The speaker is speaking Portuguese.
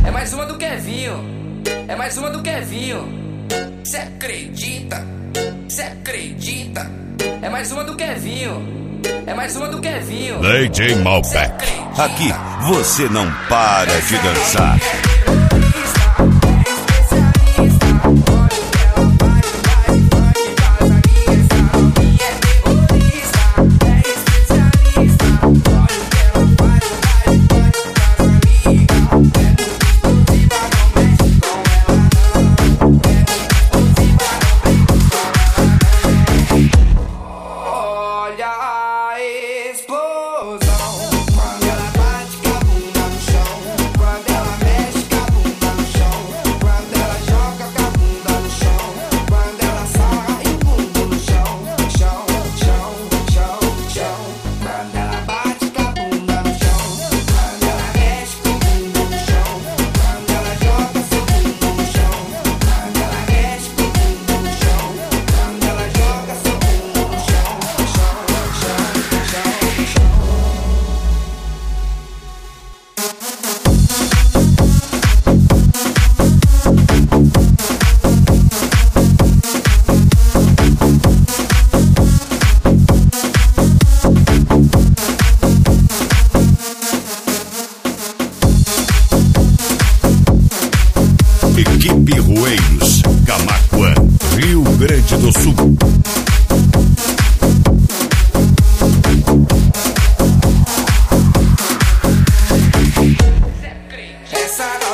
É mais uma do Kevinho. É mais uma do Kevinho. Cê acredita? Cê acredita? É mais uma do Kevinho. É mais uma do Kevinho. DJ Malbec. Aqui você não para de dançar. Equipe Rueiros, Camaquã, Rio Grande do Sul. Essa